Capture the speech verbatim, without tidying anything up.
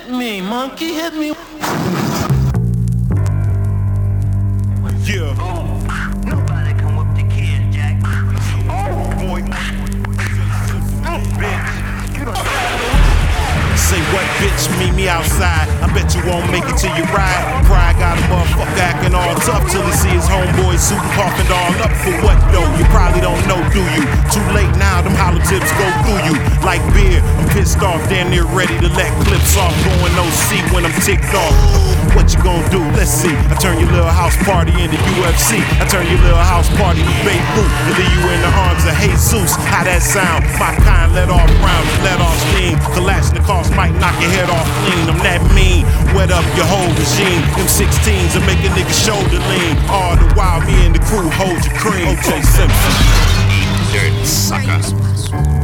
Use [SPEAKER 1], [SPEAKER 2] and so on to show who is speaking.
[SPEAKER 1] Hit me, monkey, hit me.
[SPEAKER 2] Yeah.
[SPEAKER 3] Oh, nobody can whoop the kid, Jack. Oh,
[SPEAKER 2] Boy.
[SPEAKER 3] bitch. You don't
[SPEAKER 2] Say what, bitch? Meet me outside. I bet you won't make it till you ride. Pride got a motherfucker acting all tough till he see his homeboy suit coughing all up. For what though? You probably don't know, do you? Too late now, them hollow tips go through you like beer. I'm pissed off, damn near ready to let clips off. Going O C when I'm ticked off. What you gonna do? Let's see. I turn your little house party into U F C. I turn your little house party to Beirut and leave you in the arms of Jesus. How that sound? My kind let off rounds, let off steam. Kalashnikovs might knock your head off clean. I'm that mean. Wet up your whole regime. M sixteens and make a nigga shoulder lean. All the while me and the crew hold your cream. O J Simpson.
[SPEAKER 4] Dirt sucker.